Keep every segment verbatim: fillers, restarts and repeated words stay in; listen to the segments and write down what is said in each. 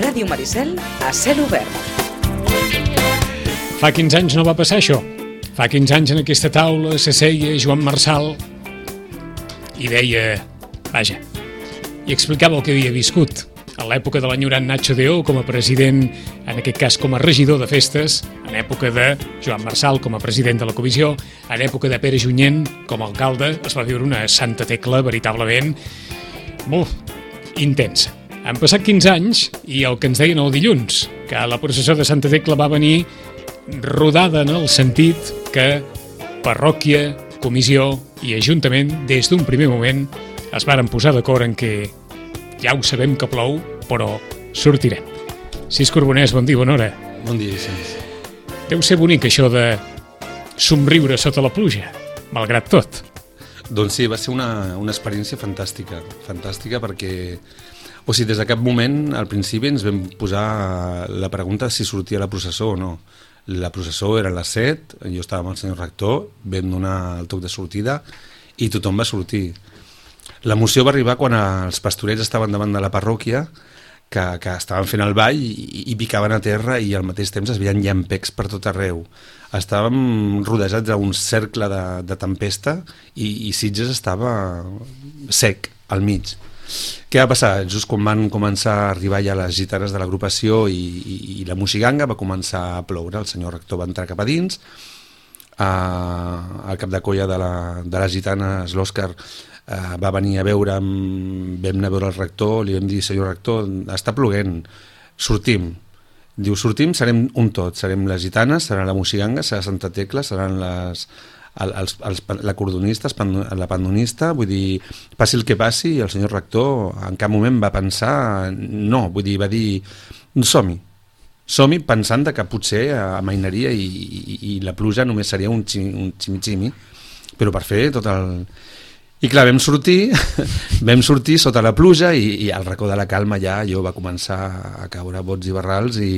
Ràdio Maricel a cel obert. Fa quinze anys no va passar això. Fa quinze anys en aquesta taula s'asseia Joan Marsal i deia, vaja, i explicava el que havia viscut a l'època de l'enyorant Nacho Deó com a president, en aquest cas com a regidor de festes, en època de Joan Marsal com a president de la comissió, en època de Pere Junyent com a alcalde. Es va viure una Santa Tecla veritablement uf, intensa. Han passat quinze anys i el que ens deien el dilluns, que la processó de Santa Tecla va venir rodada en el sentit que parròquia, comissió i ajuntament des d'un primer moment es varen posar d'acord en que ja ho sabem que plou, però sortirem. Cis Corbonès, bon dia, bona hora. Bon dia, Vicenç. Deu ser bonic això de somriure sota la pluja, malgrat tot. Doncs sí, va ser una, una experiència fantàstica, fantàstica perquè, o sigui, des d'aquest moment, al principi ens vam posar la pregunta si sortia la processó o no. La processó era a les set, jo estava amb el senyor rector, vam donar el toc de sortida i tothom va sortir. L'emoció va arribar quan els pastorets estaven davant de la parròquia, que, que estaven fent el ball i, i picaven a terra i al mateix temps es veien llampecs per tot arreu. Estàvem rodejats d'un cercle de, de tempesta i, i Sitges estava sec al mig. Què va passar? Just quan van començar a arribar ja les gitanes de l'agrupació i, i, i la moixiganga va començar a ploure. El senyor rector va entrar cap a dins, al cap de colla de, la, de les gitanes, l'Òscar, Uh, va venir a veure, vam anar a veure el rector, li vam dir, senyor rector, està ploguent, sortim. Diu, sortim, serem un tot, serem les gitanes, serà la moixiganga, serà Santa Tecla, seran les, el, els, els, la cordonista, la pandonista, vull dir, passi el que passi, i el senyor rector en cap moment va pensar, no, vull dir, va dir, som-hi, som-hi pensant que potser amainaria i, i, i la pluja només seria un, un ximi-ximi, però per fer tot el... I clar, vam sortir, vam sortir sota la pluja i, i al racó de la calma ja jo va començar a caure bots i barrals i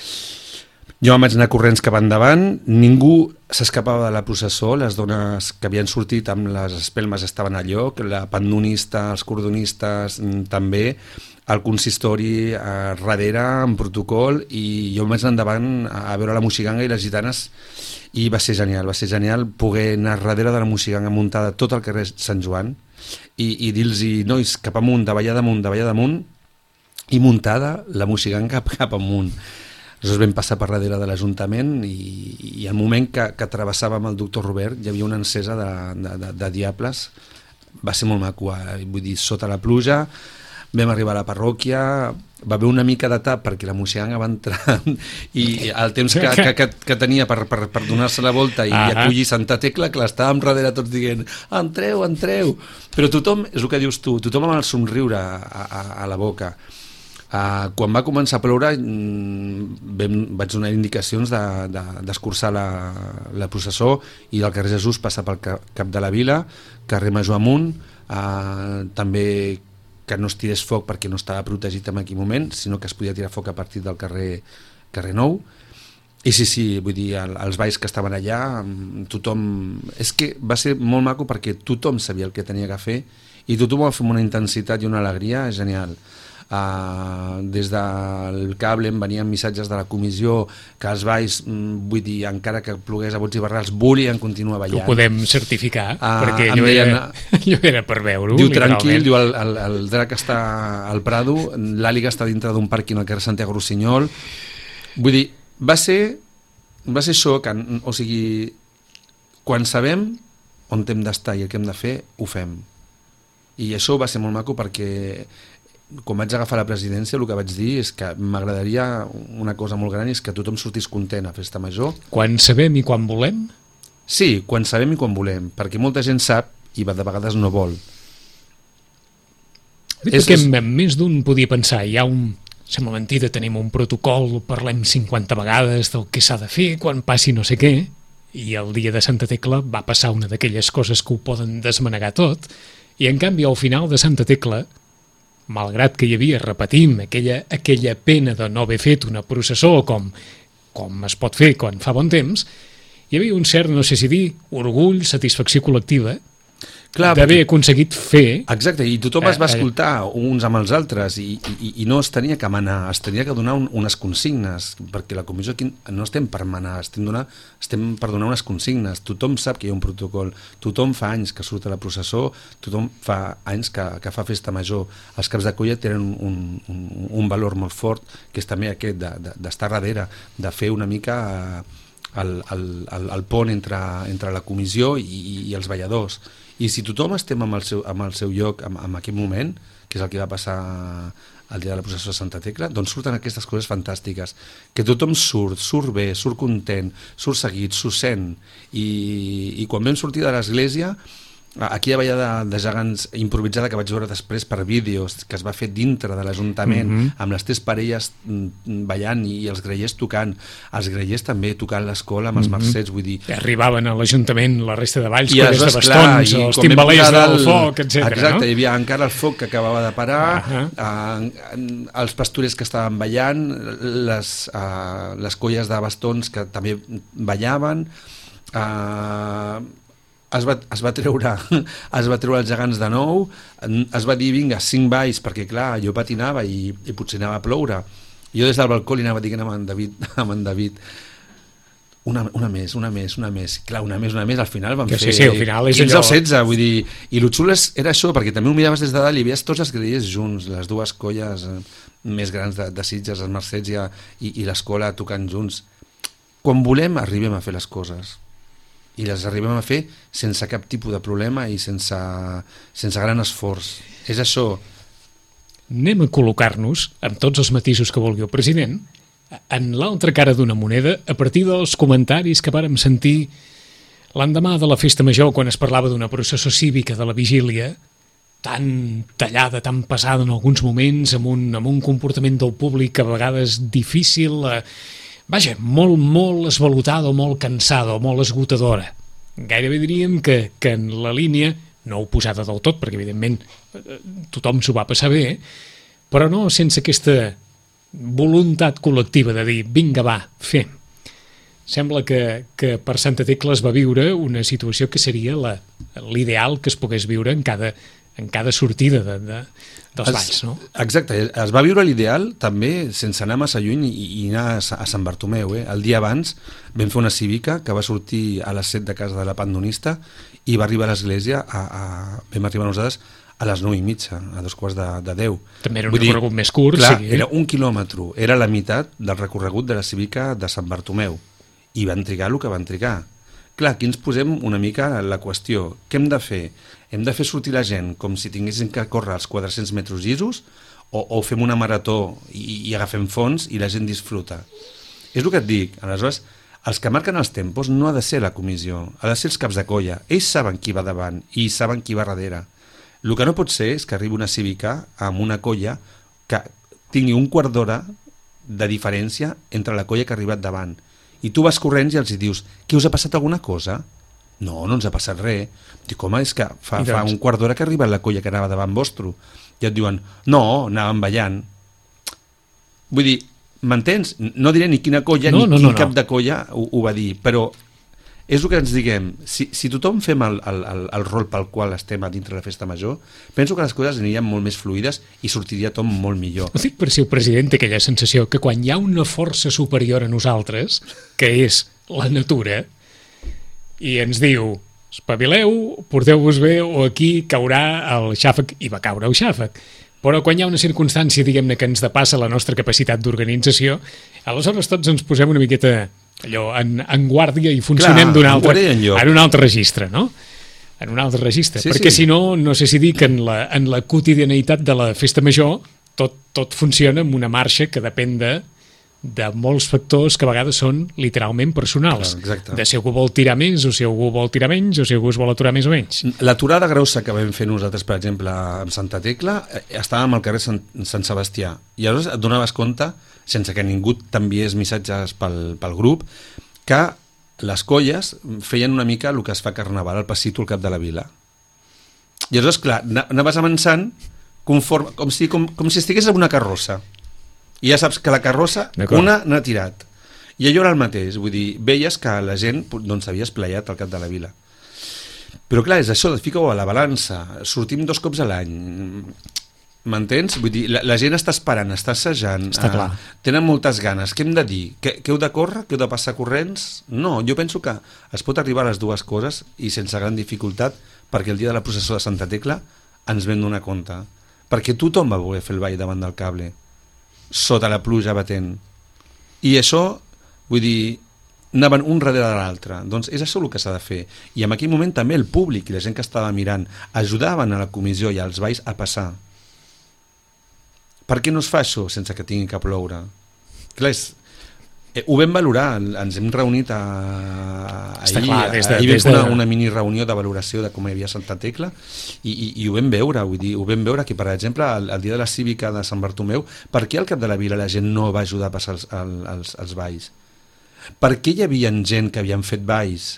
jo em vaig anar corrents cap endavant, ningú s'escapava de la processó, les dones que havien sortit amb les espelmes estaven a lloc, la pandonista, els cordonistes també, el consistori a darrere amb protocol i jo em vaig anar endavant a veure la moixiganga i les gitanes i va ser genial, va ser genial poder anar darrere de la moixiganga muntada tot el carrer Sant Joan i, i dir-los, nois, cap amunt, davallar damunt, davallar damunt i muntada la moixiganga cap, cap amunt. Nosaltres vam passar per darrere de l'Ajuntament i, i al moment que, que travessàvem el doctor Robert hi havia una encesa de, de, de, de diables, va ser molt maco, vull dir, sota la pluja. Vam arribar a la parròquia, va haver una mica de tap perquè la moixiganga va entrar i el temps que, que, que, que tenia per, per, per donar-se la volta i uh-huh. acollir Santa Tecla, que l'estàvem darrere tots dient entreu, entreu, però tothom, és el que dius tu, tothom amb el somriure a, a, a la boca. Uh, quan va començar a ploure vam, vaig donar indicacions d'escurçar de, de, la, la processó i el carrer Jesús passar pel cap de la vila, carrer Major amunt, uh, també que no es tirés foc perquè no estava protegit en aquell moment, sinó que es podia tirar foc a partir del carrer, carrer Nou. I sí, sí, vull dir, el, els balls que estaven allà, tothom... És que va ser molt maco perquè tothom sabia el que tenia que fer i tothom ho va fer amb una intensitat i una alegria genial. Uh, des del cable em venien missatges de la comissió que els balls, vull dir, encara que plogués a bots i barrals, volien continuar ballant. Ho podem certificar, uh, perquè allò, deien, era, allò era per veure-ho. Diu, tranquil, diu, el, el, el drac està al Prado, l'àliga està dintre d'un parc al carrer Santiago Rossinyol. Vull dir, va ser, va ser això, que, o sigui, quan sabem on hem d'estar i el que hem de fer, ho fem. I això va ser molt maco perquè quan vaig agafar la presidència el que vaig dir és que m'agradaria una cosa molt gran, és que tothom sortís content a Festa Major. Quan sabem i quan volem? Sí, quan sabem i quan volem, perquè molta gent sap i de vegades no vol. És que en més d'un podia pensar, hi ha un... Sembla mentida, tenim un protocol, parlem cinquanta vegades del que s'ha de fer quan passi no sé què, i el dia de Santa Tecla va passar una d'aquelles coses que ho poden desmanegar tot, i en canvi al final de Santa Tecla, malgrat que hi havia, repetim, aquella, aquella pena de no haver fet una processó com, com es pot fer quan fa bon temps, hi havia un cert, no sé si dir, orgull, satisfacció col·lectiva. d'haver aconseguit fer... Exacte, i tothom es va escoltar uns amb els altres i, i, i no es tenia que manar, es tenia que donar un, unes consignes, perquè la comissió aquí no estem per manar, estem, donar, estem per donar unes consignes. Tothom sap que hi ha un protocol, tothom fa anys que surt a la processó, tothom fa anys que, que fa festa major. Els caps de colla tenen un, un, un valor molt fort, que és també aquest d'estar darrere, de fer una mica el, el, el, el pont entre, entre la comissió i, i els balladors. I si tothom estem amb el seu, amb el seu lloc en, en aquest moment, que és el que va passar el dia de la processó de Santa Tecla, doncs surten aquestes coses fantàstiques, que tothom surt, surt bé, surt content, surt seguit, s'ho sent, i, i quan vam sortir de l'església, aquella ballada de gegants improvisada que vaig veure després per vídeos, que es va fer dintre de l'Ajuntament, mm -hmm. amb les tres parelles ballant i els grellers tocant, els grellers també tocant l'escola amb els mm -hmm. marcets, vull dir... Arribaven a l'Ajuntament la resta de balls, colles de bastons, els timbalers del foc, etcètera. Exacte, no? Hi havia encara el foc que acabava de parar, uh -huh. eh, els pastorers que estaven ballant, les, eh, les colles de bastons que també ballaven... Eh, Es va, es, va treure, es va treure els gegants de nou, es va dir, vinga, cinc balls, perquè clar, jo patinava i, i potser anava a ploure. Jo des del balcó li anava dient amb en David, amb en David una, una més, una més, una més. Clar, una més, una més, al final vam que fer sí, sí, al final és quinze allò... o setze, vull dir, i el xulo era això, perquè també ho miraves des de dalt i veies tots els grellers junts, les dues colles eh, més grans de, de Sitges, els marcets i, i, i l'escola tocant junts. Quan volem, arribem a fer les coses. I les arribem a fer sense cap tipus de problema i sense, sense gran esforç. És això. Anem a col·locar-nos, amb tots els matisos que vulgui el president, en l'altra cara d'una moneda, a partir dels comentaris que vàrem sentir l'endemà de la festa major, quan es parlava d'una processó cívica de la vigília, tan tallada, tan pesada en alguns moments, amb un, amb un comportament del públic a vegades difícil... Eh, Vaja, molt, molt esvalotada o molt cansada o molt esgotadora. Gairebé diríem que, que en la línia, no oposada del tot, perquè evidentment tothom s'ho va passar bé, però no sense aquesta voluntat col·lectiva de dir, vinga, va, fem. Sembla que, que per Santa Tecla es va viure una situació que seria l'ideal que es pogués viure en cada, en cada sortida de, de, dels es, balls, no? Exacte, es va viure l'ideal també sense anar massa lluny i, i anar a, a Sant Bartomeu. Eh? El dia abans vam fer una cívica que va sortir a les set de casa de la Pandonista i va arribar a l'església, a, a, vam arribar nosaltres a les nou i mitja, a dos quarts de, de deu. També era un Vull recorregut dir, més curt. Clar, sí. Era un quilòmetre, era la meitat del recorregut de la cívica de Sant Bartomeu i van trigar el que van trigar. Clar, aquí ens posem una mica la qüestió. Què hem de fer? Hem de fer sortir la gent com si tinguessin que córrer els quatre-cents metres llisos o, o fem una marató i, i agafem fons i la gent disfruta? És el que et dic. Aleshores, els que marquen els tempos no ha de ser la comissió, ha de ser els caps de colla. Ells saben qui va davant i saben qui va darrere. El que no pot ser és que arribi una cívica amb una colla que tingui un quart d'hora de diferència entre la colla que ha arribat davant. I tu vas corrents i els dius, què us ha passat alguna cosa? No, no ens ha passat res. Dic, home, és que fa, doncs... fa un quart d'hora que ha arribat la colla que anava davant vostre. I et diuen, no, anàvem ballant. Vull dir, m'entens? No diré ni quina colla no, ni no, quin no, cap no. de colla ho, ho va dir, però és el que ens diguem. Si, si tothom fem el, el, el, el rol pel qual estem a dintre la festa major, penso que les coses anirien molt més fluides i sortiria tot molt millor. Ho dic per si el president té aquella sensació que quan hi ha una força superior a nosaltres, que és la natura, i ens diu, espavileu, porteu-vos bé o aquí caurà el xàfec, i va caure el xàfec. Però quan hi ha una circumstància, diguem-ne, que ens depassa la nostra capacitat d'organització, aleshores tots ens posem una miqueta allò en, en guàrdia i funcionem d'un altre, en, en un altre registre, no? En un altre registre, sí, perquè sí. Si no, no sé si dir que en la, en la quotidianitat de la festa major tot, tot funciona amb una marxa que depèn de, de molts factors que a vegades són literalment personals. Clar, de si algú vol tirar més o si algú vol tirar menys o si algú es vol aturar més o menys. L'aturada grossa que vam fer nosaltres, per exemple, amb Santa Tecla, estàvem al carrer Sant, Sant Sebastià i aleshores et donaves compte, sense que ningú t'enviés missatges pel, pel grup, que les colles feien una mica el que es fa a Carnaval, al passito al cap de la vila. I aleshores, clar, anaves avançant conforme, com, si, com, com si estigués en una carrossa. I ja saps que la carrossa, una n'ha tirat. I allò era el mateix, vull dir, veies que la gent doncs, s'havia esplayat al cap de la vila. Però clar, és això, fica-ho a la balança, sortim dos cops a l'any, m'entens? Vull dir, la, la gent està esperant, està assajant, està clar. Eh, tenen moltes ganes, què hem de dir? Que, que heu de córrer? Que heu de passar corrents? No, jo penso que es pot arribar a les dues coses i sense gran dificultat, perquè el dia de la processó de Santa Tecla ens vam donar compte, perquè tothom va voler fer el ball davant del cable, sota la pluja batent, i això, vull dir, anaven un darrere de l'altre. Doncs és això el que s'ha de fer. I en aquell moment també el públic i la gent que estava mirant ajudaven a la comissió i als balls a passar. Per què no es fa això sense que tingui que ploure? Clar, és, eh, ho vam valorar, ens hem reunit a, ahir, clar, des de, ahir vam des fer de... una, una mini reunió de valoració de com hi havia Santa Tecla i, i, i ho vam veure, vull dir, ho vam veure que, per exemple, el, el dia de la cívica de Sant Bartomeu, per què al cap de la vila la gent no va ajudar a passar els, els, els balls? Per què hi havia gent que havien fet balls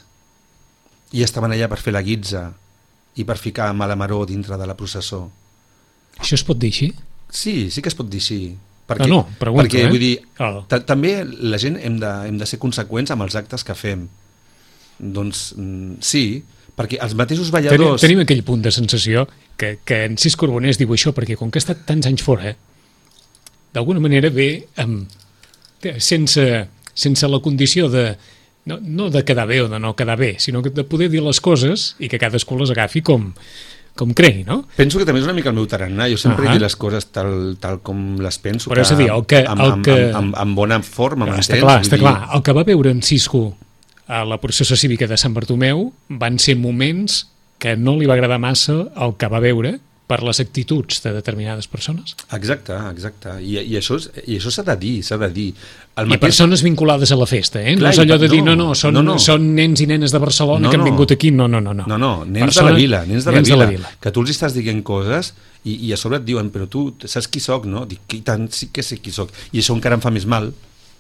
i estaven allà per fer la guitza i per ficar mala maror dintre de la processó? Això es pot dir així? Sí, sí que es pot dir així. Perquè, no, no, pregunto, perquè, eh? vull dir, oh. també la gent hem de, hem de ser conseqüents amb els actes que fem. Doncs sí, perquè els mateixos balladors... Tenim, tenim aquell punt de sensació que, que en Cis Corbonés diu això, perquè com que ha estat tants anys fora, d'alguna manera ve amb, sense... sense la condició de, no, no de quedar bé o de no quedar bé, sinó de poder dir les coses i que cadascú les agafi com, com cregui, no? Penso que també és una mica el meu tarannà, jo sempre uh -huh. he dit les coses tal, tal com les penso, però és a dir, el que, amb, el que... amb, amb, amb bona forma, m'entens? Està clar, està clar. El que va veure en Cisco a la processó cívica de Sant Bartomeu van ser moments que no li va agradar massa el que va veure per les actituds de determinades persones. Exacte, exacte. I, i això, i això s'ha de dir, s'ha de dir. El I mateix... persones vinculades a la festa, eh? Clar, no és allò de dir, no, no, no, són, no, no. són nens i nenes de Barcelona no, que han no. vingut aquí. No, no, no. No, no, no nens Persona... de la vila, nens de, nens la, vila, de la vila. Que tu els estàs dient coses i, i a sobre et diuen, però tu saps qui soc, no? Dic, i tant, sí que sé qui soc. I això encara em fa més mal,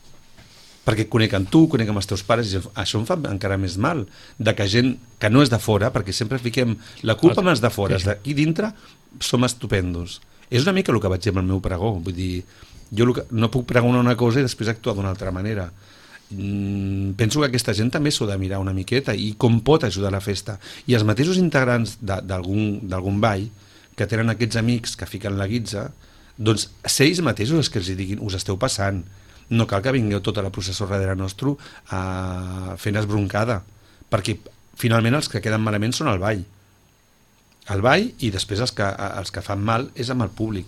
perquè conec amb tu, conec amb els teus pares, i això em fa encara més mal, de que gent que no és de fora, perquè sempre fiquem la culpa amb els de fora, els d'aquí dintre som estupendos. És una mica el que vaig dir amb el meu pregó, vull dir, jo no puc pregonar una cosa i després actuar d'una altra manera. Mm, penso que aquesta gent també s'ho ha de mirar una miqueta i com pot ajudar a la festa. I els mateixos integrants d'algun ball que tenen aquests amics que fiquen la guitza, doncs ser ells mateixos els que els diguin, us esteu passant, no cal que vingueu tota la processó darrere nostre a fent esbroncada, perquè finalment els que queden malament són el ball el ball i després els que, els que fan mal és amb el públic.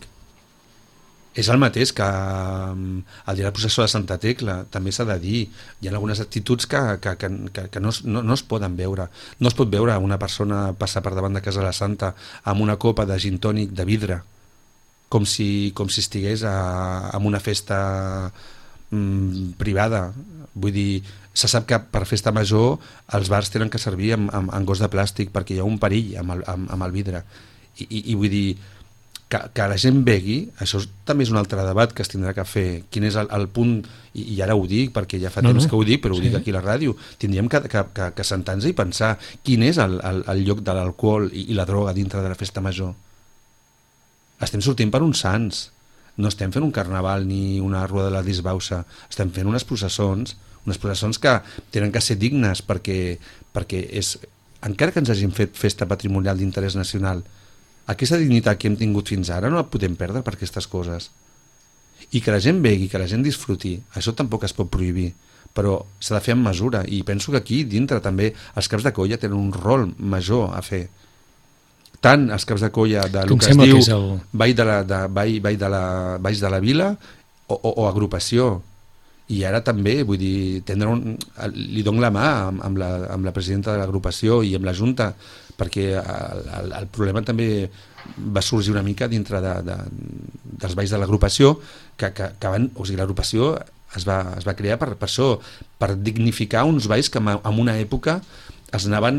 És el mateix que el dia de la processó de Santa Tecla, també s'ha de dir, hi ha algunes actituds que, que, que, que no, no, no es poden veure. No es pot veure una persona passar per davant de casa de la Santa amb una copa de gin tònic de vidre, com si, com si estigués a, a una festa mm, privada. Vull dir, se sap que per festa major els bars tenen que servir amb, amb, amb gos de plàstic perquè hi ha un perill amb el, amb, amb el vidre. I, i, i vull dir, que, que la gent begui, això també és un altre debat que es tindrà que fer. Quin és el, el punt, i, i ara ho dic perquè ja fa no, temps no. que ho dic, però ho sí. dic aquí a la ràdio, tindríem que, que, que, que sentar-nos i pensar quin és el, el, el lloc de l'alcohol i, i la droga dintre de la festa major. Estem sortint per uns sants, no estem fent un carnaval ni una rua de la disbauxa, estem fent unes processons, unes processons que tenen que ser dignes perquè, perquè és, encara que ens hagin fet festa patrimonial d'interès nacional, aquesta dignitat que hem tingut fins ara no la podem perdre per aquestes coses. I que la gent begui, que la gent disfruti, això tampoc es pot prohibir, però s'ha de fer amb mesura, i penso que aquí dintre també els caps de colla tenen un rol major a fer. Tant els caps de colla de lo que es diu el... ball de la, de, ball, ball de la, balls de la vila o, o, o agrupació. I ara també, vull dir, tindre un, li dono la mà amb, amb, la, amb la presidenta de l'agrupació i amb la Junta, perquè el, el, el problema també va sorgir una mica dintre de, de, dels balls de l'agrupació, que, que, que van, o sigui, l'agrupació es va, es va crear per, per això, per dignificar uns balls que en una època es anaven...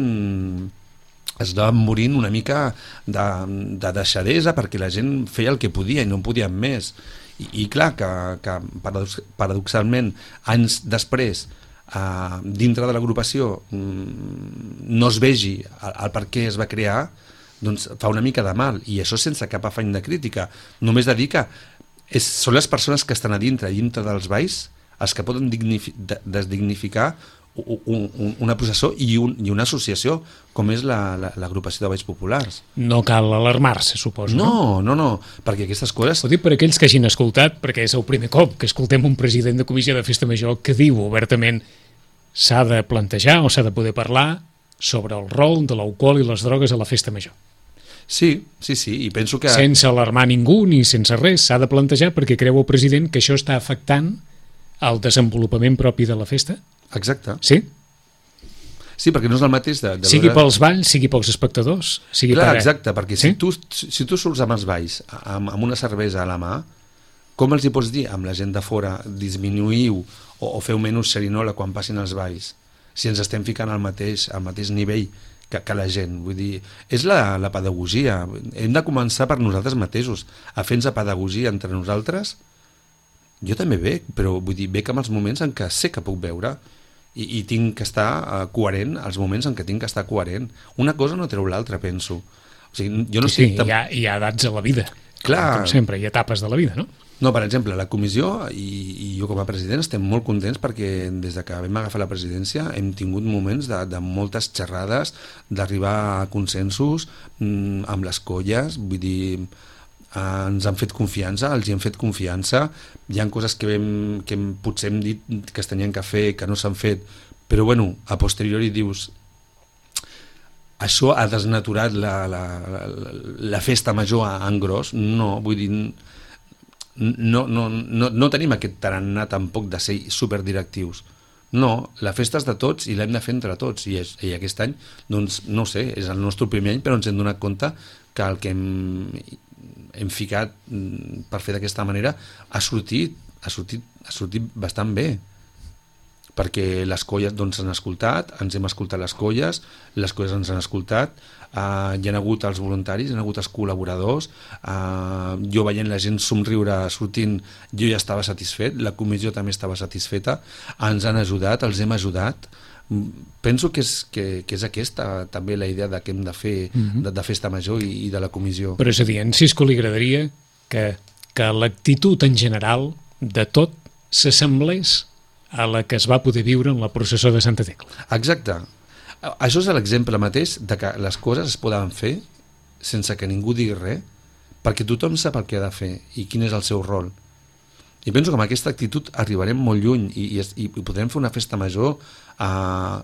es anaven morint una mica de, de deixadesa perquè la gent feia el que podia i no en podien més. I, i clar, que, que paradox, paradoxalment, anys després, eh, dintre de l'agrupació, mm, no es vegi el, el per què es va crear, doncs fa una mica de mal. I això sense cap afany de crítica. Només de dir que és, són les persones que estan a dintre, a dintre dels balls, els que poden dignifi- de- desdignificar un, un, una processó i, un, i una associació com és l'agrupació la, la, de Balls Populars. No cal alarmar-se, suposo, no? No, no, no, perquè aquestes coses... Ho dic per aquells que hagin escoltat, perquè és el primer cop que escoltem un president de comissió de festa major que diu obertament s'ha de plantejar o s'ha de poder parlar sobre el rol de l'alcohol i les drogues a la festa major. Sí, sí, sí, i penso que... Sense alarmar ningú ni sense res, s'ha de plantejar perquè creu el president que això està afectant el desenvolupament propi de la festa? Exacte. Sí? Sí, perquè no és el mateix de... de sigui veure... pels balls, sigui pels espectadors, sigui Clar, per... exacte, perquè sí? si, tu, si tu surts amb els balls amb, amb una cervesa a la mà, com els hi pots dir amb la gent de fora disminuïu o, o feu menys xerinola quan passin els balls, si ens estem ficant al mateix, al mateix nivell que, que la gent? Vull dir, és la, la pedagogia. Hem de començar per nosaltres mateixos a fer-nos pedagogia entre nosaltres. Jo també bec, però vull dir, bec amb els moments en què sé que puc veure i, i tinc que estar uh, coherent als moments en què tinc que estar coherent. Una cosa no treu l'altra, penso. O sigui, jo no sí, estic... hi ha, hi ha edats a la vida. Clar. Com sempre, hi ha etapes de la vida, no? No, per exemple, la comissió i, i jo com a president estem molt contents perquè des de que vam agafar la presidència hem tingut moments de, de moltes xerrades, d'arribar a consensos mmm, amb les colles, vull dir, eh, ens han fet confiança, els hi hem fet confiança, hi ha coses que, vam, que hem, potser hem dit que es tenien que fer, que no s'han fet, però bueno, a posteriori dius això ha desnaturat la, la, la, la festa major en gros. No, vull dir, no, no, no, no tenim aquest tarannà tampoc de ser superdirectius. No, la festa és de tots i l'hem de fer entre tots, i, és, i aquest any, doncs, no sé, és el nostre primer any, però ens hem donat compte que el que hem, hem ficat per fer d'aquesta manera ha sortit, ha sortit, ha sortit bastant bé, perquè les colles doncs, han escoltat, ens hem escoltat les colles, les colles ens han escoltat, eh, hi ha hagut els voluntaris, hi ha hagut els col·laboradors, eh, jo veient la gent somriure sortint, jo ja estava satisfet, la comissió també estava satisfeta, ens han ajudat, els hem ajudat. Penso que és, que, que és aquesta també la idea de que hem de fer mm-hmm. de, de festa major i, i de la comissió. Però és a dir, en Cisco li agradaria que, que l'actitud en general de tot s'assemblés a la que es va poder viure en la processó de Santa Tecla. Exacte. Això és l'exemple mateix de que les coses es poden fer sense que ningú digui res, perquè tothom sap el que ha de fer i quin és el seu rol. I penso que amb aquesta actitud arribarem molt lluny i, i, i podrem fer una festa major eh,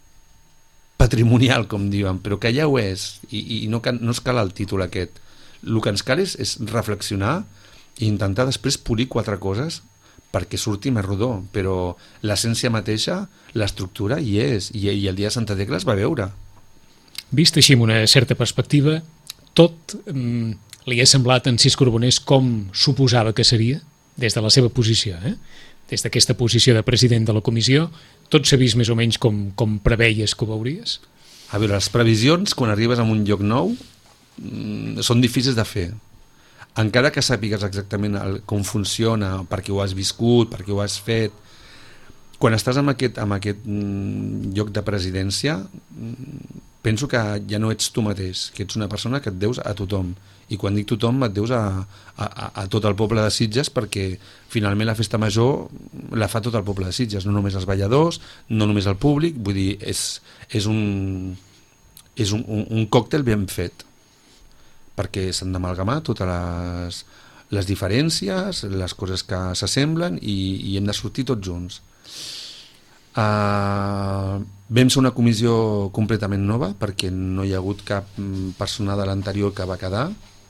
patrimonial, com diuen, però que ja ho és, i, i no, no es cal el títol aquest. El que ens cal és, és reflexionar i intentar després polir quatre coses perquè surti més rodó, però l'essència mateixa, l'estructura hi és, i, i el dia de Santa Tecla es va veure. Vist així amb una certa perspectiva, tot mm, li ha semblat en Cisco Carbonés com suposava que seria, des de la seva posició, eh? Des d'aquesta posició de president de la comissió, tot s'ha vist més o menys com, com preveies que ho veuries? A veure, les previsions, quan arribes a un lloc nou, mm, són difícils de fer. Encara que sàpigues exactament el, com funciona, perquè ho has viscut, perquè ho has fet, quan estàs en aquest, en aquest mm, lloc de presidència, mm, penso que ja no ets tu mateix, que ets una persona que et deus a tothom, i quan dic tothom et deus a, a, a tot el poble de Sitges, perquè finalment la festa major la fa tot el poble de Sitges, no només els balladors, no només el públic, vull dir, és, és un, és un, un, un còctel ben fet, perquè s'han d'amalgamar totes les, les diferències, les coses que s'assemblen i, i hem de sortir tots junts. Uh, vam ser una comissió completament nova perquè no hi ha hagut cap persona de l'anterior que va quedar.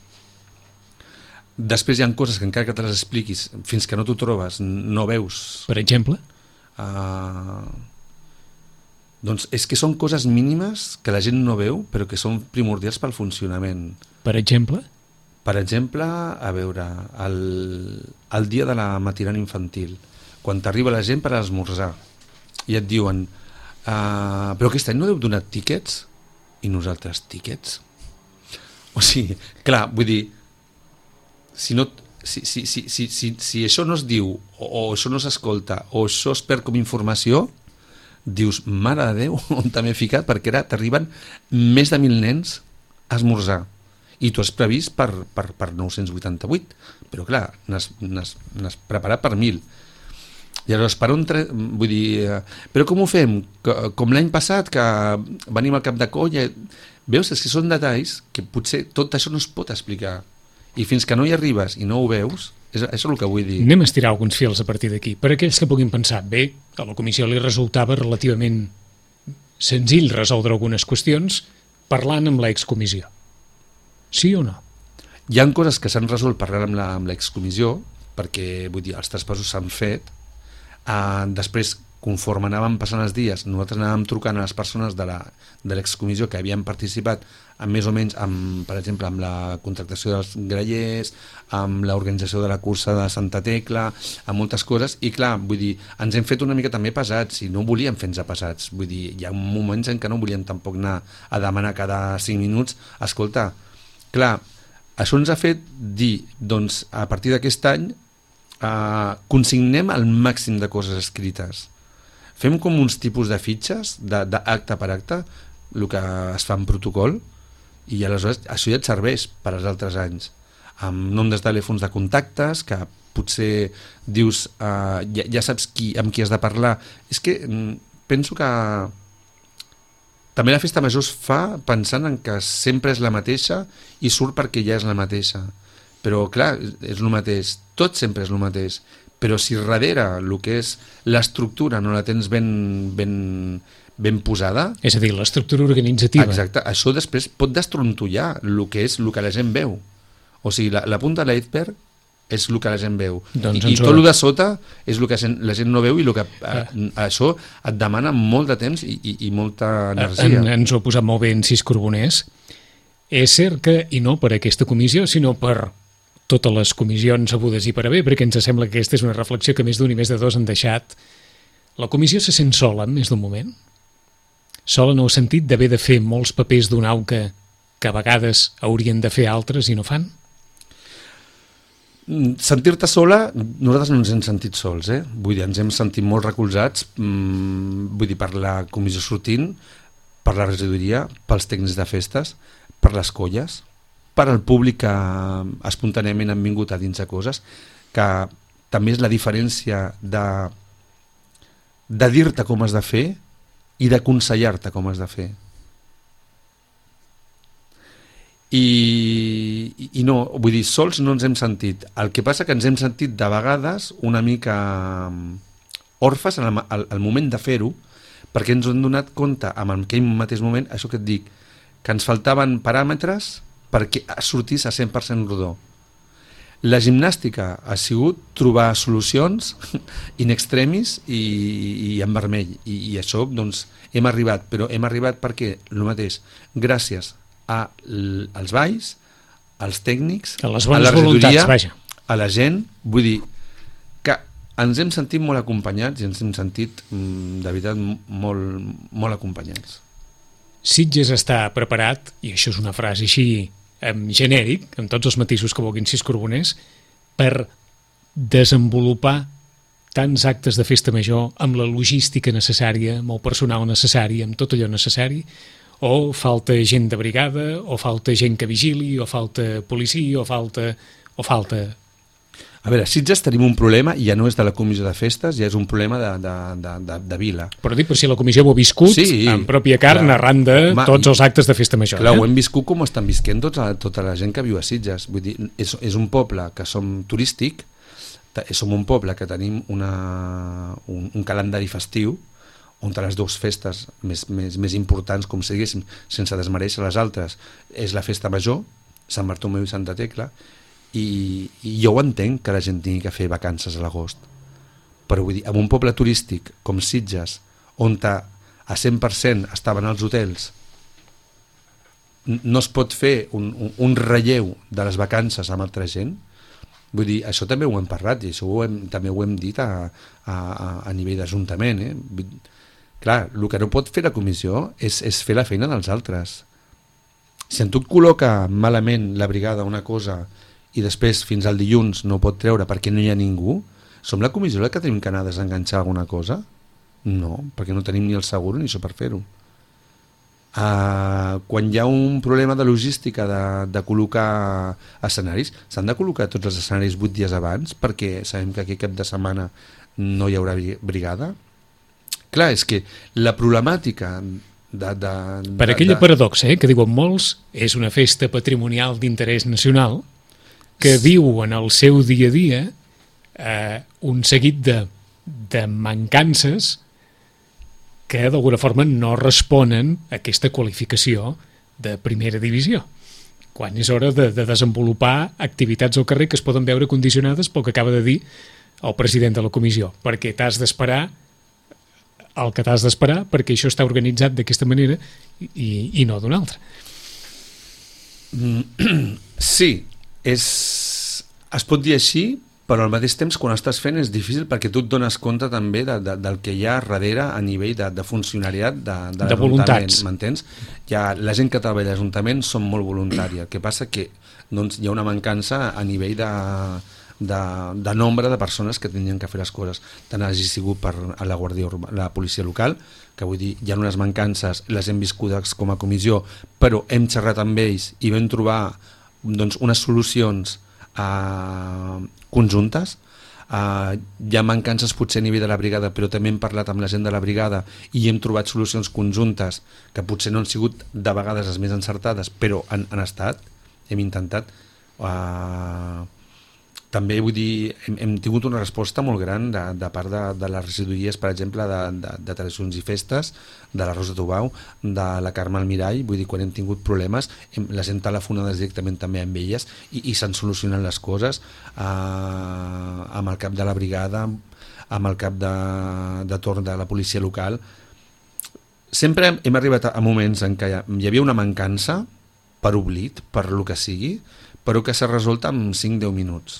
Després hi ha coses que encara que te les expliquis, fins que no t'ho trobes, no veus. Per exemple? Uh, doncs és que són coses mínimes que la gent no veu però que són primordials pel funcionament. Per exemple? Per exemple, a veure, el, el dia de la matinal infantil, quan t'arriba la gent per esmorzar i et diuen uh, però aquest any no heu donat tíquets? I nosaltres, tíquets? O sigui, clar, vull dir, si, no, si, si, si, si, si, si això no es diu o, o això no s'escolta o això es perd com informació, dius, mare de Déu, on t'he ficat, perquè ara t'arriben més de mil nens a esmorzar i tu has previst per, per, per nou-cents vuitanta-vuit, però clar, n'has preparat per mil. I aleshores, per on... Tre... Vull dir, eh, però com ho fem? Que, com l'any passat, que venim al cap de colla... Veus? És que són detalls que potser tot això no es pot explicar. I fins que no hi arribes i no ho veus, és, això és el que vull dir. Anem a estirar alguns fils a partir d'aquí. Per aquells que puguin pensar, bé, a la comissió li resultava relativament senzill resoldre algunes qüestions parlant amb l'excomissió. Sí o no? Hi ha coses que s'han resolt parlant amb la, amb l'excomissió, perquè vull dir, els traspassos s'han fet. Uh, després, conforme anàvem passant els dies, nosaltres anàvem trucant a les persones de la, de l'excomissió que havien participat amb més o menys, amb, per exemple, amb la contractació dels grallers, amb l'organització de la cursa de Santa Tecla, amb moltes coses, i clar, vull dir, ens hem fet una mica també pesats, i no volíem fer-nos pesats, vull dir, hi ha moments en què no volíem tampoc anar a demanar cada cinc minuts, escolta, clar, això ens ha fet dir, doncs, a partir d'aquest any, eh, consignem el màxim de coses escrites. Fem com uns tipus de fitxes, d'acte per acte, el que es fa en protocol, i aleshores això ja et serveix per als altres anys. Amb noms de telèfons de contactes, que potser dius, eh, ja, ja saps qui, amb qui has de parlar. És que penso que també la festa major es fa pensant en que sempre és la mateixa i surt perquè ja és la mateixa. Però clar, és el mateix, tot sempre és el mateix. Però si darrere el que és l'estructura no la tens ben, ben, ben posada... És a dir, l'estructura organitzativa. Exacte, això després pot destrontollar el que és el que la gent veu. O sigui, la, la punta de l'iceberg és el que la gent veu. Doncs I, i tot el de sota és el que la gent no veu i el que, eh, això et demana molt de temps i, i, i molta energia. En, ens ho ha posat molt bé en Cis Carboners. És cert que, i no per aquesta comissió, sinó per totes les comissions hagudes i per haver, perquè ens sembla que aquesta és una reflexió que més d'un i més de dos han deixat. La comissió se sent sola en més d'un moment? Sola en el sentit d'haver de fer molts papers d'un auca que a vegades haurien de fer altres i no fan? Sentir-te sola, nosaltres no ens hem sentit sols, eh? Vull dir, ens hem sentit molt recolzats, mmm, vull dir, per la comissió sortint, per la regidoria, pels tècnics de festes, per les colles, per al públic que espontàniament han vingut a dins de coses, que també és la diferència de, de dir-te com has de fer i d'aconsellar-te com has de fer. I, i no, vull dir, sols no ens hem sentit. El que passa que ens hem sentit de vegades una mica orfes en el, el, el moment de fer-ho, perquè ens hem donat compte en aquell mateix moment, això que et dic, que ens faltaven paràmetres perquè sortís a cent per cent rodó. La gimnàstica ha sigut trobar solucions in extremis i, i en vermell. I, i això, doncs, hem arribat, però hem arribat perquè, el mateix, gràcies a l, als balls, als tècnics, a, les bones a la regidoria, vaja. A la gent, vull dir que ens hem sentit molt acompanyats i ens hem sentit, de veritat, molt, molt acompanyats. Sitges està preparat, i això és una frase així um, genèric, amb tots els matisos que vulguin Cis Carboners, per desenvolupar tants actes de festa major amb la logística necessària, amb el personal necessari, amb tot allò necessari, o falta gent de brigada, o falta gent que vigili, o falta policia, o falta... o falta... A veure, Sitges tenim un problema, i ja no és de la comissió de festes, ja és un problema de, de, de, de, de vila. Però dic, per si la comissió ho ha viscut, sí, en pròpia carn, clar, arran de ma, tots els actes de festa major. Clar, eh? ho hem viscut com estan visquent tota, tota la gent que viu a Sitges. Vull dir, és, és un poble que som turístic, som un poble que tenim una, un, un calendari festiu, on les dues festes més, més, més importants, com si diguéssim, sense desmereixer les altres, és la festa major, Sant Bartomeu i Santa Tecla, i, i jo ho entenc que la gent tingui que fer vacances a l'agost, però vull dir, en un poble turístic com Sitges, on a cent per cent estaven els hotels, no es pot fer un, un, un relleu de les vacances amb altra gent. Vull dir, això també ho hem parlat i això ho hem, també ho hem dit a, a, a nivell d'ajuntament, eh? Clar, el que no pot fer la comissió és, és fer la feina dels altres. Si en tu et col·loca malament la brigada una cosa i després fins al dilluns no pot treure perquè no hi ha ningú, som la comissió la que tenim que anar a desenganxar alguna cosa? No, perquè no tenim ni el seguro ni això per fer-ho. Uh, quan hi ha un problema de logística de, de col·locar escenaris, s'han de col·locar tots els escenaris vuit dies abans, perquè sabem que aquest cap de setmana no hi haurà brigada. Clar, és que la problemàtica de... de per de, aquella de... paradoxa, eh, que diuen molts, és una festa patrimonial d'interès nacional que viu en el seu dia a dia eh, un seguit de, de mancances que d'alguna forma no responen a aquesta qualificació de primera divisió, quan és hora de, de desenvolupar activitats al carrer que es poden veure condicionades pel que acaba de dir el president de la comissió, perquè t'has d'esperar el que t'has d'esperar, perquè això està organitzat d'aquesta manera i, i no d'una altra. Sí, és... es pot dir així, però al mateix temps quan estàs fent és difícil perquè tu et dones compte també de, de, del que hi ha darrere a nivell de, de funcionariat de, de, de voluntats, m'entens? Ja, la gent que treballa a l'Ajuntament són molt voluntària, el que passa que doncs, hi ha una mancança a nivell de, de, de nombre de persones que tenien que fer les coses, tant hagi sigut per a la Guàrdia Urbana, la policia local, que vull dir, hi ha unes mancances, les hem viscudes com a comissió, però hem xerrat amb ells i vam trobar doncs, unes solucions Uh, conjuntes. Uh, hi ha mancances potser a nivell de la brigada, però també hem parlat amb la gent de la brigada i hem trobat solucions conjuntes que potser no han sigut de vegades les més encertades, però han, han estat, hem intentat. Uh, també vull dir, hem, hem tingut una resposta molt gran de, de part de, de les residuïes, per exemple, de, de, de tradicions i festes, de la Rosa Tubau, de la Carme Almirall. Vull dir, quan hem tingut problemes, hem, les hem telefonades directament també amb elles i, i s'han solucionat les coses eh, amb el cap de la brigada, amb el cap de, de torn de la policia local. Sempre hem arribat a moments en què hi havia una mancança per oblit, per lo que sigui, però que s'ha resolt en cinc a deu minuts.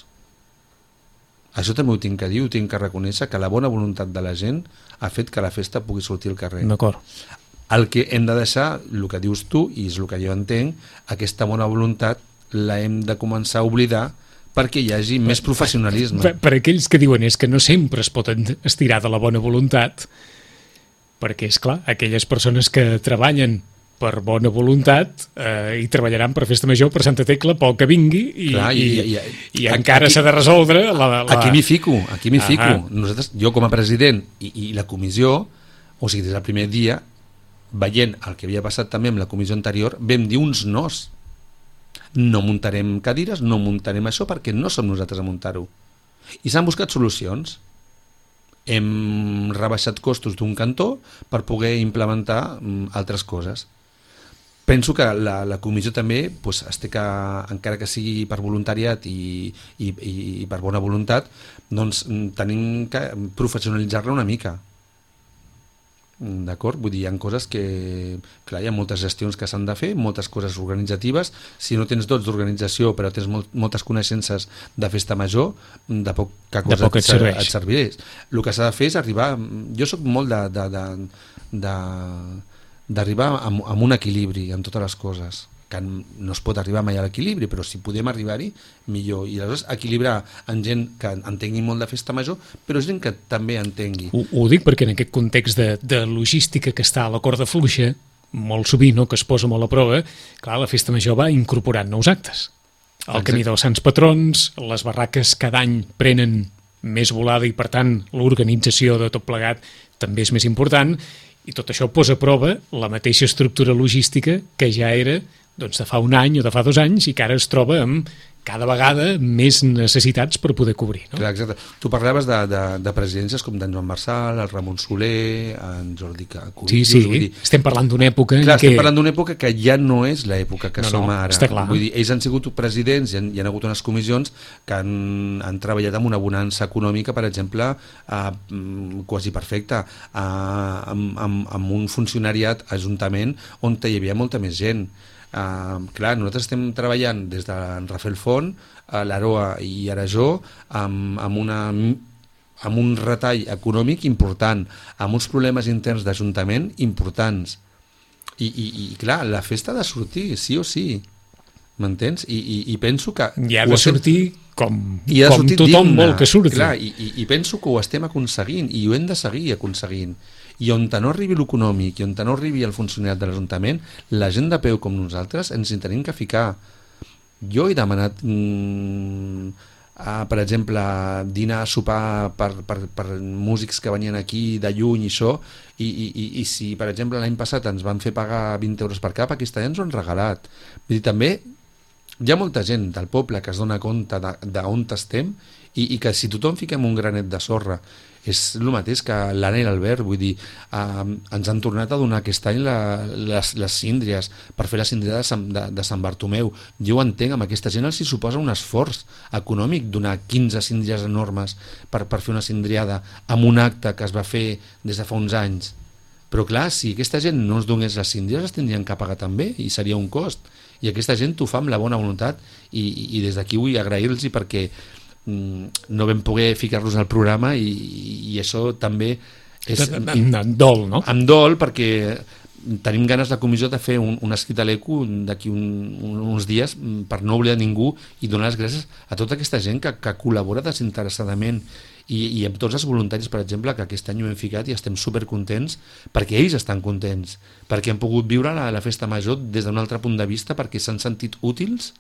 Això també ho tinc que dir, ho tinc que reconèixer, que la bona voluntat de la gent ha fet que la festa pugui sortir al carrer. D'acord. El que hem de deixar, el que dius tu, i és el que jo entenc, aquesta bona voluntat la hem de començar a oblidar perquè hi hagi més professionalisme. Per, per aquells que diuen és que no sempre es pot estirar de la bona voluntat, perquè, és clar, aquelles persones que treballen per bona voluntat eh, i treballaran per Festa Major, per Santa Tecla, pel que vingui i, Clar, i, i, i, i, i encara s'ha de resoldre la, la... Aquí m'hi fico, aquí m'hi fico. Ah, Nosaltres, jo com a president i, i la comissió, o sigui, des del primer dia, veient el que havia passat també amb la comissió anterior, vam dir uns nos. No muntarem cadires, no muntarem això perquè no som nosaltres a muntar-ho. I s'han buscat solucions. Hem rebaixat costos d'un cantó per poder implementar mm, altres coses. Penso que la, la comissió també pues, es té que, encara que sigui per voluntariat i, i, i per bona voluntat, doncs tenim que professionalitzar-la una mica. D'acord? Vull dir, hi ha coses que... Clar, hi ha moltes gestions que s'han de fer, moltes coses organitzatives. Si no tens dots d'organització però tens molt, moltes coneixences de festa major, de poca cosa de poc et, et, serveix. et servirés. El que s'ha de fer és arribar... Jo soc molt de... de, de, de d'arribar amb, amb un equilibri en totes les coses, que no es pot arribar mai a l'equilibri, però si podem arribar-hi, millor. I aleshores equilibrar en gent que entengui molt de festa major, però gent que també entengui. Ho, ho dic perquè en aquest context de, de logística que està a la corda fluixa, molt sovint, no, que es posa molt a prova, clar, la festa major va incorporant nous actes. El Exacte. camí dels Sants Patrons, les barraques cada any prenen més volada i, per tant, l'organització de tot plegat també és més important. I tot això posa a prova la mateixa estructura logística que ja era doncs, de fa un any o de fa dos anys i que ara es troba amb cada vegada més necessitats per poder cobrir. No? Clar, exacte. Tu parlaves de, de, de presidències com d'en Joan Marçal, el Ramon Soler, en Jordi Cubillos... Sí, sí, vull dir, estem parlant d'una època clar, en què... estem parlant d'una època que ja no és l'època que no, som no, ara. està clar. Vull dir, ells han sigut presidents i han, hi han hagut unes comissions que han, han treballat amb una bonança econòmica, per exemple, eh, quasi perfecta, eh, amb, amb, amb un funcionariat ajuntament on hi havia molta més gent. Uh, clar, nosaltres estem treballant des de Rafael Font, a l'Aroa i Arajó amb, amb, una, amb un retall econòmic important, amb uns problemes interns d'Ajuntament importants i, i, i clar, la festa ha de sortir sí o sí, m'entens? I, i, i penso que i ha de sortir com, i ha de com sortir tothom digne, vol que surti. clar, i, i, i penso que ho estem aconseguint i ho hem de seguir aconseguint. I on no arribi l'econòmic i on no arribi el funcionariat de l'Ajuntament, la gent de peu com nosaltres ens hi tenim que ficar. Jo he demanat mmm, Uh, per exemple, dinar, sopar per, per, per músics que venien aquí de lluny i això, i, i, i si per exemple l'any passat ens van fer pagar vint euros per cap, aquest any ens ho han regalat. Vull dir, també hi ha molta gent del poble que es dona compte d'on estem i, i que si tothom fiquem un granet de sorra és el mateix que l'Anna i l'Albert, vull dir, eh, ens han tornat a donar aquest any la, les, les síndries per fer la síndria de Sant, de, de Sant Bartomeu. Jo ho entenc, amb aquesta gent els hi suposa un esforç econòmic donar quinze síndries enormes per, per fer una síndriada amb un acte que es va fer des de fa uns anys. Però clar, si aquesta gent no ens donés les síndries, les tindrien que pagar també i seria un cost. I aquesta gent ho fa amb la bona voluntat i, i des d'aquí vull agrair-los perquè no vam poder ficar-los al programa i, i això també és... Em dol, no? Em dol perquè tenim ganes la comissió de fer un, un escrit a l'Eco d'aquí un, un, uns dies per no oblidar ningú i donar les gràcies a tota aquesta gent que, que col·labora desinteressadament i, i amb tots els voluntaris, per exemple, que aquest any ho hem ficat i estem supercontents perquè ells estan contents, perquè han pogut viure la, la festa major des d'un altre punt de vista, perquè s'han sentit útils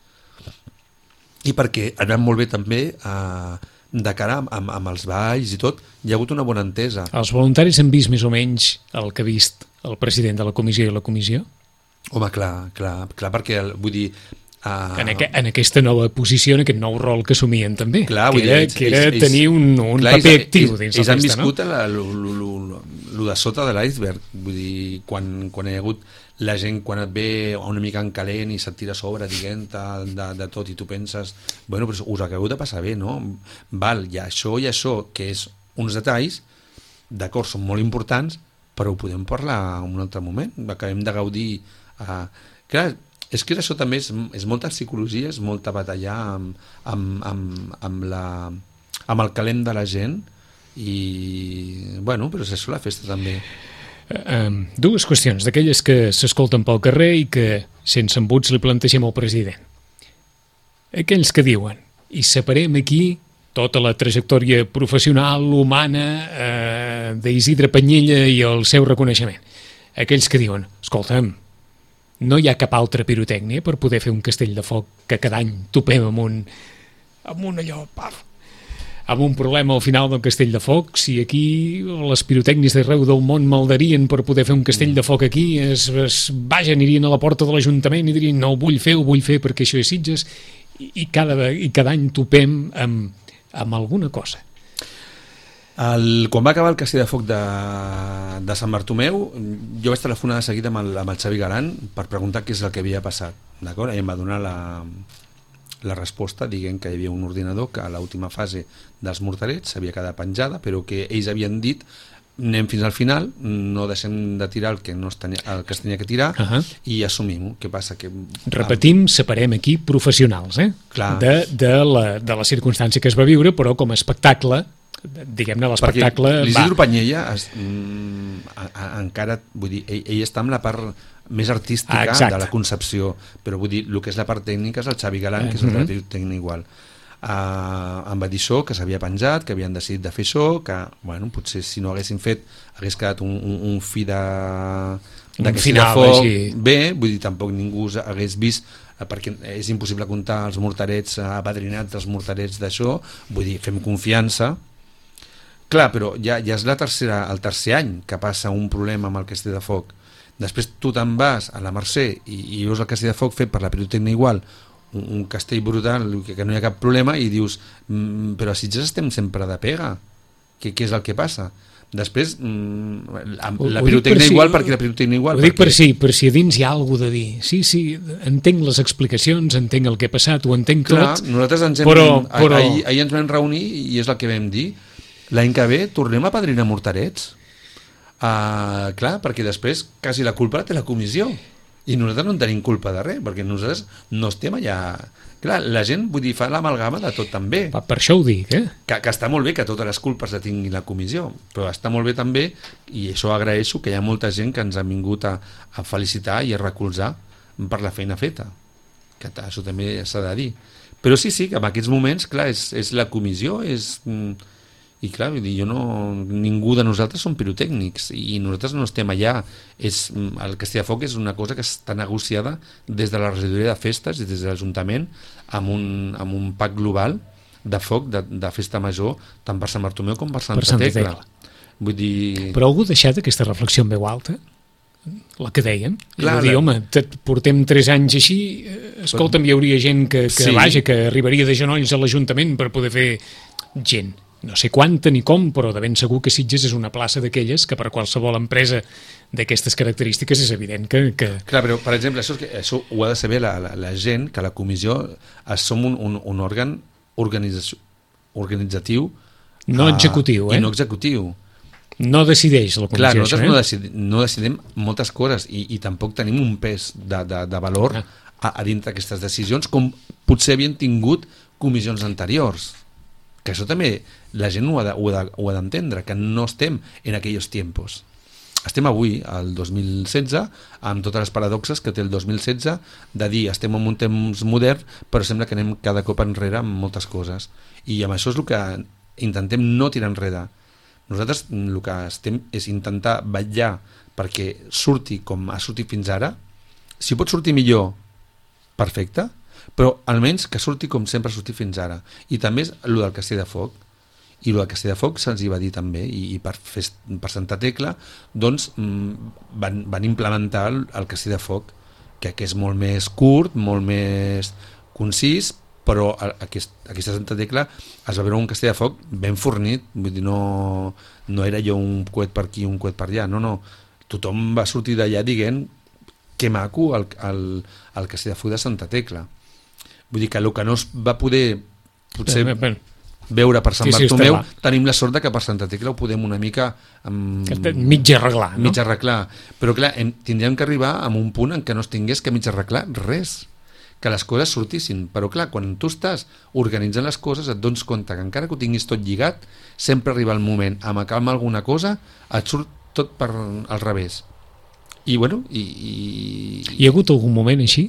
i perquè ha anat molt bé també eh, de cara amb, amb els balls i tot, hi ha hagut una bona entesa. Els voluntaris han vist més o menys el que ha vist el president de la comissió i la comissió? Home, clar, clar, clar perquè vull dir... Uh... En, aqu en aquesta nova posició, en aquest nou rol que assumien també, clar, que era, ells, que era ells, tenir un, un clar, paper ells, actiu ells, dins ells la festa, festa, no? Ells han viscut el de sota de l'iceberg, vull dir, quan, quan hi ha hagut la gent, quan et ve una mica en calent i se't tira a sobre dient de, de, de tot i tu penses, bueno, però us acabeu de passar bé, no? Val, hi ha això i això, que és uns detalls, d'acord, són molt importants, però ho podem parlar en un altre moment, acabem de gaudir... Uh, clar, és que això també és, és molta psicologia, és molta batallar amb, amb, amb, amb, la, amb el calent de la gent i, bueno, però és això la festa també. Um, dues qüestions, d'aquelles que s'escolten pel carrer i que sense embuts li plantegem al president. Aquells que diuen, i separem aquí tota la trajectòria professional, humana eh, d'Isidre Panyella i el seu reconeixement. Aquells que diuen, escolta'm, no hi ha cap altra pirotècnia per poder fer un castell de foc que cada any topem amb un, amb un allò, paf, amb un problema al final del castell de foc. Si aquí les pirotècnies d'arreu del món maldarien per poder fer un castell de foc aquí, es, es vaja, anirien a la porta de l'Ajuntament i dirien no ho vull fer, ho vull fer perquè això és Sitges, i, i, cada, i cada any topem amb, amb alguna cosa. El, quan va acabar el castell de foc de, de Sant Bartomeu, jo vaig telefonar de seguida amb el, amb el Xavi Garan per preguntar què és el que havia passat, d'acord? I em va donar la, la resposta dient que hi havia un ordinador que a l'última fase dels morterets s'havia quedat penjada, però que ells havien dit anem fins al final, no deixem de tirar el que, no es, tenia, el que es tenia que tirar uh -huh. i assumim-ho. Què passa? Que, repetim, separem aquí professionals eh? de, de, la, de la circumstància que es va viure, però com a espectacle, diguem-ne, l'espectacle... L'Isidro Panyella es, mm, a, a, encara, vull dir, ell, ell està amb la part més artística ah, de la concepció, però vull dir, el que és la part tècnica és el Xavi Galan, que és el uh -huh. tècnic igual. Uh, em va dir això, que s'havia penjat, que havien decidit de fer això, que, bueno, potser si no haguessin fet hagués quedat un, un, un fi de... de un final, foc, així. Bé, vull dir, tampoc ningú hagués vist, perquè és impossible comptar els morterets apadrinats dels morterets d'això, vull dir, fem confiança. Clar, però ja, ja és la tercera, el tercer any que passa un problema amb el castell de foc. Després tu te'n vas a la Mercè i, i veus el castell de foc fet per la pirotècnia igual, un, un castell brutal, que, que no hi ha cap problema, i dius, mm, però a Sitges estem sempre de pega. Què, què és el que passa? Després, mm, la pirotècnia per igual, si, perquè la pirotècnia igual... Ho dic per si, per si a dins hi ha alguna cosa a dir. Sí, sí, entenc les explicacions, entenc el que ha passat, ho entenc Clar, tot. Nosaltres ens hem, però, però... Ahir, ahir ens vam reunir i és el que vam dir. L'any que ve tornem a padrinar morterets. Uh, clar, perquè després quasi la culpa la té la comissió. I nosaltres no en tenim culpa de res, perquè nosaltres no estem allà... Clar, la gent, vull dir, fa l'amalgama de tot també. Per, per això ho dic, eh? Que, que està molt bé que totes les culpes la tingui la comissió, però està molt bé també, i això agraeixo, que hi ha molta gent que ens ha vingut a, a felicitar i a recolzar per la feina feta. Que això també s'ha de dir. Però sí, sí, que en aquests moments, clar, és, és la comissió, és... I clar, vull dir, jo no, ningú de nosaltres som pirotècnics i nosaltres no estem allà. És, el castell de foc és una cosa que està negociada des de la regidoria de festes i des de l'Ajuntament amb un, amb un pacte global de foc, de, de festa major, tant per Sant Bartomeu com per Santa, per Santa Tecla. Tecla. Vull dir... Però algú ha deixat aquesta reflexió en veu alta? La que dèiem? Clar, I dir, la... home, portem tres anys així, escolta'm, hi hauria gent que, que sí. vaja, que arribaria de genolls a l'Ajuntament per poder fer gent. No sé quanta ni com, però de ben segur que Sitges és una plaça d'aquelles que per qualsevol empresa d'aquestes característiques és evident que... que... Clar, però, per exemple, això, és que, això ho ha de saber la, la, la gent, que la comissió som un, un, un òrgan organització, organitzatiu no executiu, eh? I no executiu. No decideix la comissió. Clar, nosaltres això, eh? no, decidim, no decidim moltes coses i, i tampoc tenim un pes de, de, de valor ah. a, a dintre d'aquestes decisions, com potser havien tingut comissions anteriors. Que això també la gent ho ha de, ho ha de, ho ha d'entendre, que no estem en aquells tiempos. Estem avui, al dos mil setze, amb totes les paradoxes que té el dos mil setze, de dir estem en un temps modern, però sembla que anem cada cop enrere amb moltes coses. I amb això és el que intentem no tirar enrere. Nosaltres el que estem és intentar vetllar perquè surti com ha sortit fins ara. Si pot sortir millor, perfecte, però almenys que surti com sempre ha sortit fins ara. I també és el del Castell de Foc. I el del Castell de Foc se'ls hi va dir també, i, i per, fest, per Santa Tecla doncs van, van implementar el, el Castell de Foc, que, que és molt més curt, molt més concís, però aquest, aquesta Santa Tecla es va veure un Castell de Foc ben fornit, vull dir, no, no era jo un coet per aquí, un coet per allà, no, no, tothom va sortir d'allà dient que maco el, el, el Castell de Foc de Santa Tecla. Vull dir que el que no es va poder potser ben, ben. veure per Sant sí, Bartomeu, sí, tenim la sort de que per Santa Tecla ho podem una mica um, mig arreglar, no? mig arreglar, però clar, hem, tindríem que arribar a un punt en què no es tingués que mig arreglar res, que les coses sortissin, però clar, quan tu estàs organitzant les coses et dones compte que encara que ho tinguis tot lligat, sempre arriba el moment, amb acalmar alguna cosa et surt tot per al revés. I bueno, i, i... Hi ha hagut algun moment així?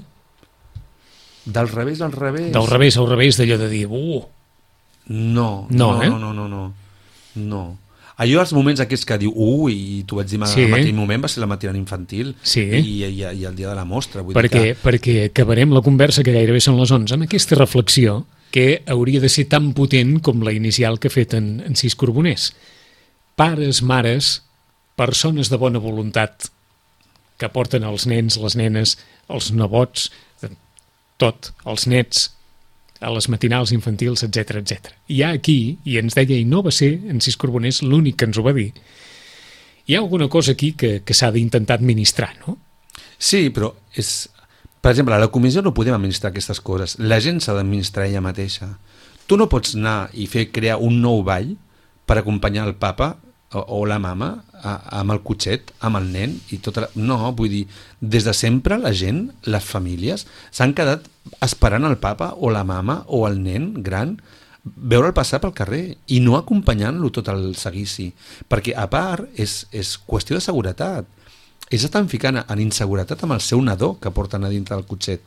Del revés al revés? Del revés al revés, d'allò de dir, uh... No, no, no, eh? no, no, no, no, no. Allò, els moments aquests que diu, uh, i t'ho vaig dir sí. en aquell moment, va ser la matinada infantil sí. i, i, i el dia de la mostra. Vull perquè, dir que... perquè acabarem la conversa, que gairebé són les onze, amb aquesta reflexió que hauria de ser tan potent com la inicial que ha fet en, en Cis Corboners. Pares, mares, persones de bona voluntat que porten els nens, les nenes, els nebots, tot, els nets, a les matinals infantils, etcètera, etcètera. Hi ha aquí, i ens deia, i no va ser en Cis Corboners l'únic que ens ho va dir, hi ha alguna cosa aquí que, que s'ha d'intentar administrar, no? Sí, però és... Per exemple, a la comissió no podem administrar aquestes coses. La gent s'ha d'administrar ella mateixa. Tu no pots anar i fer crear un nou ball per acompanyar el papa o, o la mama a, amb el cotxet, amb el nen i tot. La... No, vull dir, des de sempre la gent, les famílies, s'han quedat esperant el papa o la mama o el nen gran veure'l passar pel carrer i no acompanyant-lo tot el seguici. Perquè, a part, és, és qüestió de seguretat. Ells estan ficant en inseguretat amb el seu nadó que porten a dintre del cotxet.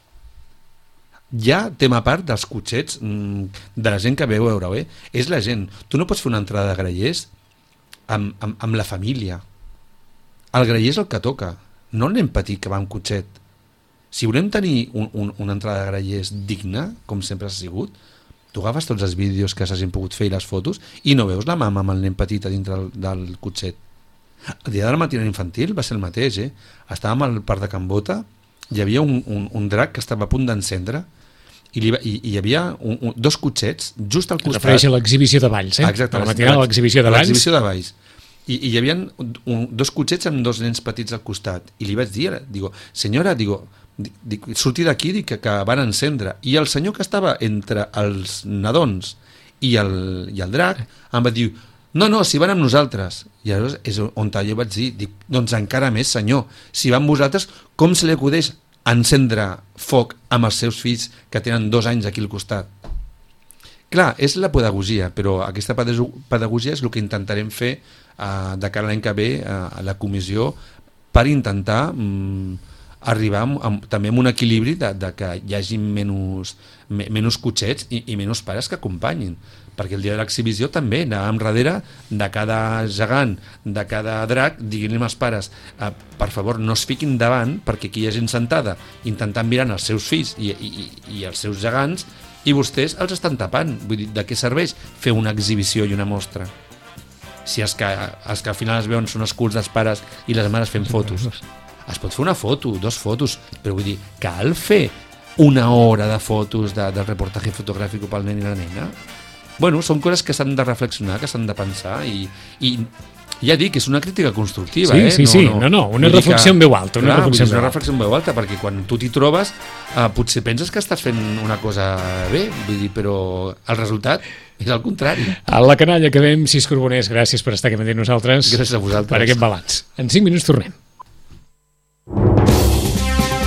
Hi ha tema a part dels cotxets, de la gent que veu veure, eh? És la gent. Tu no pots fer una entrada de grallers amb, amb, amb la família. El graller és el que toca, no el nen petit que va amb cotxet. Si volem tenir un, un, una entrada de grallers digna, com sempre ha sigut, tu agafes tots els vídeos que s'hagin pogut fer i les fotos i no veus la mama amb el nen petit a dintre del, del cotxet. El dia de la matinada infantil va ser el mateix, eh? Estàvem al parc de Can Bota, hi havia un, un, un drac que estava a punt d'encendre i, li, i, i hi havia un, un, dos cotxets just al costat. Refereix a l'exhibició de Valls, eh? Exacte. A la matinada a l'exhibició de Valls. L'exhibició de Valls. I, i hi havia un, dos cotxets amb dos nens petits al costat. I li vaig dir, digo, senyora, digo, dic, surti d'aquí dic, que, que van encendre. I el senyor que estava entre els nadons i el, i el drac em va dir, no, no, si van amb nosaltres. I llavors és on jo vaig dir, dic, doncs encara més, senyor, si van amb vosaltres, com se li acudeix encendre foc amb els seus fills que tenen dos anys aquí al costat? Clar, és la pedagogia, però aquesta pedagogia és el que intentarem fer eh, de cara a l'any que ve eh, a la comissió per intentar mm, arribar amb, amb, també amb un equilibri de, de que hi hagi menys, me, menys cotxets i, i menys pares que acompanyin. Perquè el dia de l'exhibició també anàvem darrere de cada gegant, de cada drac, diguin-li als pares, eh, per favor no es fiquin davant perquè aquí hi ha gent sentada intentant mirar els seus fills i, i, i els seus gegants i vostès els estan tapant. Vull dir, de què serveix fer una exhibició i una mostra? Si els que, els que al final es veuen són els culs dels pares i les mares fent fotos. Es pot fer una foto, dos fotos, però vull dir, cal fer una hora de fotos de, de reportatge fotogràfic pel nen i la nena? Bueno, són coses que s'han de reflexionar, que s'han de pensar i, i ja dic, és una crítica constructiva, sí, eh? Sí, sí, no, no, no una reflexió en veu alta. Una, clar, reflexió, una reflexió en veu alta, perquè quan tu t'hi trobes eh, potser penses que estàs fent una cosa bé, vull dir, però el resultat és el contrari. A la canalla acabem. Sis Corboners, gràcies per estar aquí amb nosaltres. Gràcies a vosaltres. Per aquest balanç. En cinc minuts tornem.